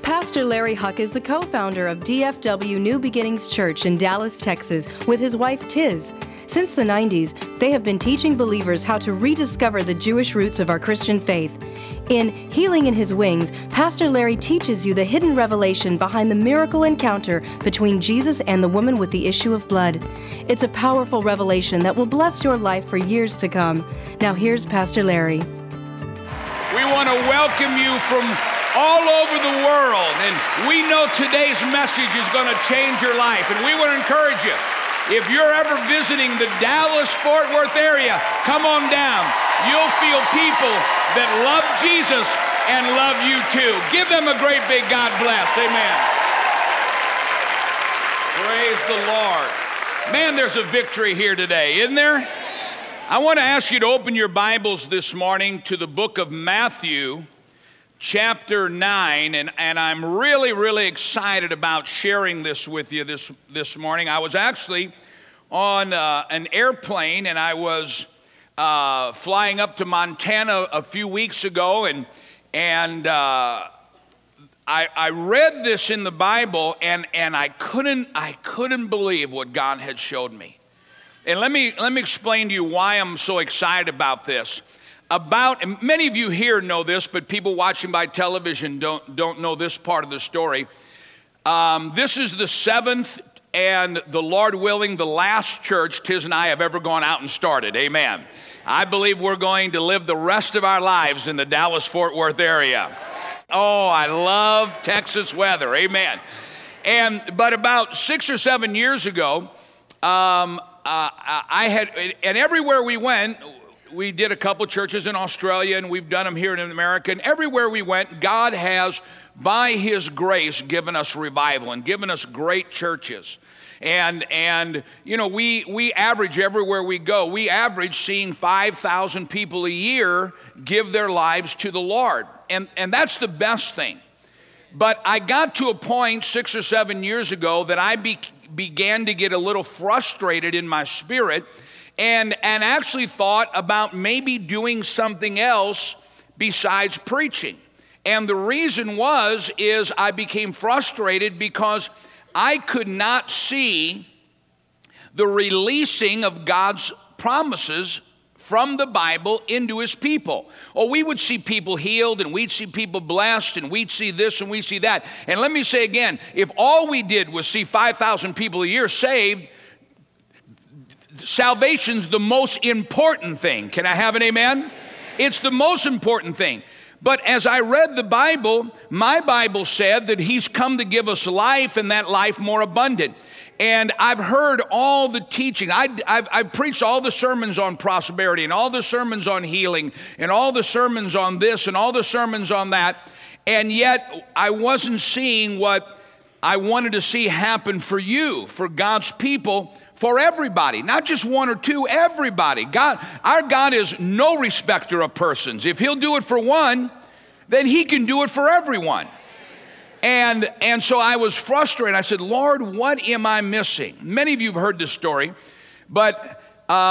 Pastor Larry Huck is the co-founder of DFW New Beginnings Church in Dallas, Texas, with his wife Tiz. Since the 90s, they have been teaching believers how to rediscover the Jewish roots of our Christian faith. In Healing in His Wings, Pastor Larry teaches you the hidden revelation behind the miracle encounter between Jesus and the woman with the issue of blood. It's a powerful revelation that will bless your life for years to come. Now here's Pastor Larry. We want to welcome you from all over the world, and we know today's message is going to change your life, and we want to encourage you. If you're ever visiting the Dallas-Fort Worth area, come on down. You'll feel people that love Jesus and love you too. Give them a great big God bless. Amen. Praise the Lord. Man, there's a victory here today, isn't there? I want to ask you to open your Bibles this morning to the book of Matthew, chapter 9, and I'm really excited about sharing this with you this morning. I was actually on an airplane, and I was flying up to Montana a few weeks ago, and I read this in the Bible, and I couldn't believe what God had showed me. And let me explain to you why I'm so excited about this. And many of you here know this, but people watching by television don't know this part of the story. This is the seventh and, the Lord willing, the last church Tiz and I have ever gone out and started. Amen. I believe we're going to live the rest of our lives in the Dallas-Fort Worth area. Oh, I love Texas weather. Amen. But about 6 or 7 years ago, and everywhere we went, we did a couple churches in Australia, and we've done them here in America. And everywhere we went, God has, by His grace, given us revival and given us great churches. And you know, we average everywhere we go. We average seeing 5,000 people a year give their lives to the Lord. And that's the best thing. But I got to a point 6 or 7 years ago that I began to get a little frustrated in my spirit, and actually thought about maybe doing something else besides preaching. And the reason is I became frustrated because I could not see the releasing of God's promises from the Bible into His people. Oh, we would see people healed, and we'd see people blessed, and we'd see this and we'd see that. And let me say again, if all we did was see 5,000 people a year saved, salvation's the most important thing. Can I have an amen? It's the most important thing. But as I read the Bible, my Bible said that He's come to give us life, and that life more abundant. And I've heard all the teaching. I've preached all the sermons on prosperity, and all the sermons on healing, and all the sermons on this, and all the sermons on that. And yet I wasn't seeing what I wanted to see happen for you, for God's people, for everybody, not just one or two, everybody. Our God is no respecter of persons. If He'll do it for one, then He can do it for everyone. And so I was frustrated. I said, Lord, what am I missing? Many of you have heard this story, but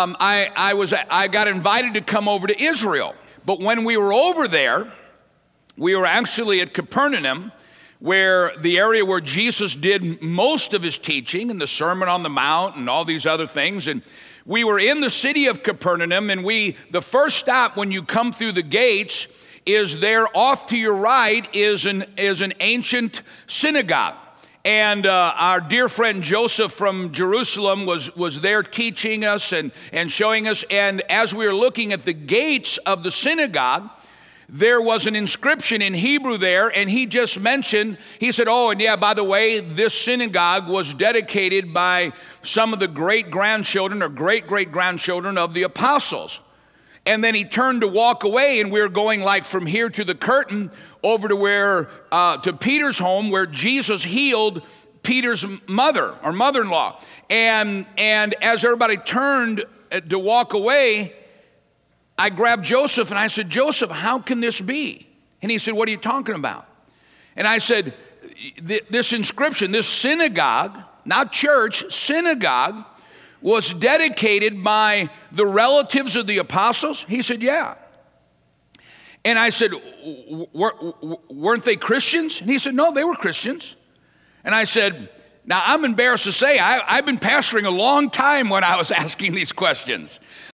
I got invited to come over to Israel. But when we were over there, we were actually at Capernaum, where the area where Jesus did most of His teaching and the Sermon on the Mount and all these other things. And we were in the city of Capernaum, and the first stop when you come through the gates is there off to your right is an ancient synagogue. And our dear friend Joseph from Jerusalem was there teaching us and showing us. And as we were looking at the gates of the synagogue, there was an inscription in Hebrew there, and he just mentioned, he said, oh, and yeah, by the way, this synagogue was dedicated by some of the great-grandchildren or great-great-grandchildren of the apostles. And then he turned to walk away, and we were going like from here to the curtain over to to Peter's home, where Jesus healed Peter's mother or mother-in-law. And as everybody turned to walk away, I grabbed Joseph and I said, Joseph, how can this be? And he said, what are you talking about? And I said, this inscription, this synagogue, not church, synagogue, was dedicated by the relatives of the apostles? He said, yeah. And I said, weren't they Christians? And he said, no, they were Christians. And I said, now I'm embarrassed to say, I've been pastoring a long time when I was asking these questions.